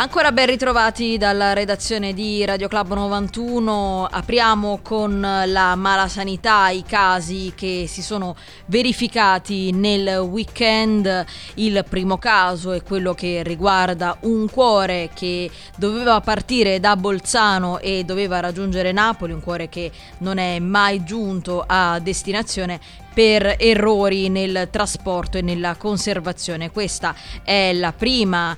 Ancora ben ritrovati dalla redazione di Radio Club 91. Apriamo con la malasanità, i casi che si sono verificati nel weekend. Il primo caso è quello che riguarda un cuore che doveva partire da Bolzano e doveva raggiungere Napoli, un cuore che non è mai giunto a destinazione per errori nel trasporto e nella conservazione. Questa è la prima,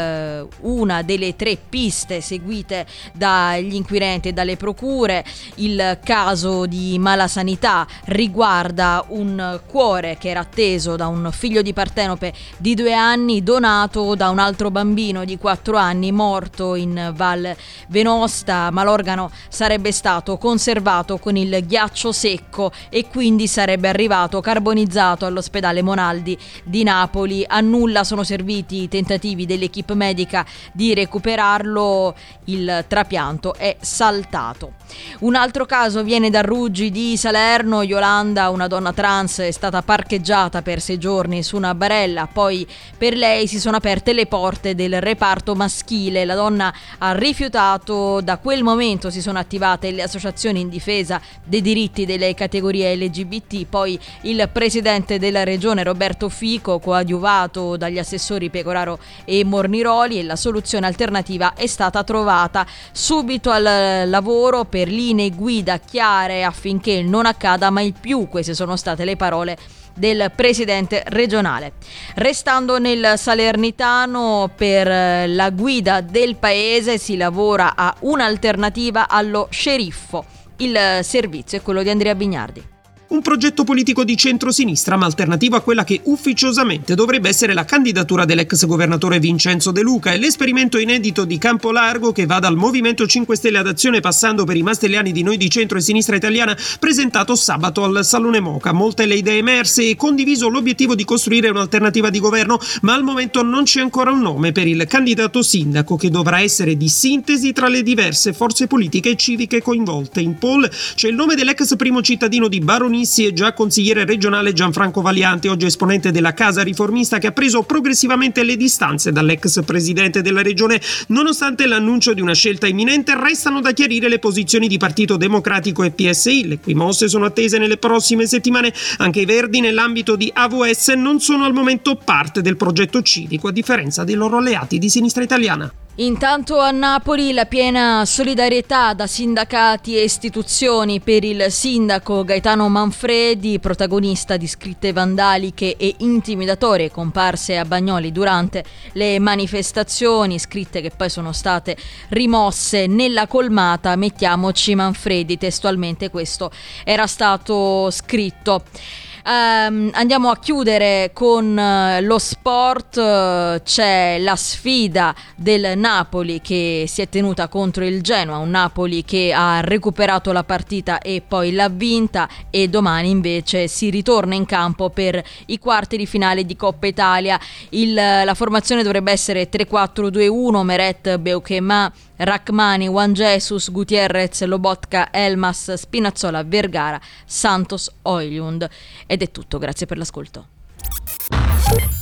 una delle 3 piste seguite dagli inquirenti e dalle procure. Il caso di malasanità riguarda un cuore che era atteso da un figlio di Partenope di 2 anni, donato da un altro bambino di 4 anni morto in Val Venosta, ma l'organo sarebbe stato conservato con il ghiaccio secco e quindi sarebbe arrivato carbonizzato all'ospedale Monaldi di Napoli. A nulla sono serviti i tentativi dell'equipe medica di recuperarlo, il trapianto è saltato. Un altro caso viene da Ruggi di Salerno. Yolanda, una donna trans, è stata parcheggiata per 6 giorni su una barella, poi per lei si sono aperte le porte del reparto maschile. La donna ha rifiutato, da quel momento si sono attivate le associazioni in difesa dei diritti delle categorie LGBT, poi il presidente della regione Roberto Fico, coadiuvato dagli assessori Pecoraro e Morniroli, e la soluzione alternativa è stata trovata. Subito al lavoro per linee guida chiare affinché non accada mai più. Queste sono state le parole del presidente regionale. Restando nel Salernitano, per la guida del paese si lavora a un'alternativa allo sceriffo. Il servizio è quello di Andrea Bignardi. Un progetto politico di centrosinistra, ma alternativo a quella che ufficiosamente dovrebbe essere la candidatura dell'ex governatore Vincenzo De Luca, e l'esperimento inedito di Campo Largo, che va dal Movimento 5 Stelle ad Azione passando per i mastelliani di Noi di Centro e Sinistra Italiana, presentato sabato al Salone Moca. Molte le idee emerse e condiviso l'obiettivo di costruire un'alternativa di governo, ma al momento non c'è ancora un nome per il candidato sindaco, che dovrà essere di sintesi tra le diverse forze politiche e civiche coinvolte. In poll c'è il nome dell'ex primo cittadino di Baronissi e già consigliere regionale Gianfranco Valianti, oggi esponente della Casa Riformista, che ha preso progressivamente le distanze dall'ex presidente della regione. Nonostante l'annuncio di una scelta imminente, restano da chiarire le posizioni di Partito Democratico e PSI, le cui mosse sono attese nelle prossime settimane. Anche i Verdi, nell'ambito di AVS, non sono al momento parte del progetto civico, a differenza dei loro alleati di Sinistra Italiana. Intanto a Napoli la piena solidarietà da sindacati e istituzioni per il sindaco Gaetano Manfredi, protagonista di scritte vandaliche e intimidatorie comparse a Bagnoli durante le manifestazioni, scritte che poi sono state rimosse nella colmata. Mettiamoci Manfredi, testualmente questo era stato scritto. Andiamo a chiudere con lo sport. C'è la sfida del Napoli che si è tenuta contro il Genoa, un Napoli che ha recuperato la partita e poi l'ha vinta, e domani invece si ritorna in campo per i quarti di finale di Coppa Italia. La formazione dovrebbe essere 3-4-2-1, Meret, Beukema, Rachmani, Juan Jesus, Gutierrez, Lobotka, Elmas, Spinazzola, Vergara, Santos, Højlund. Ed è tutto, grazie per l'ascolto.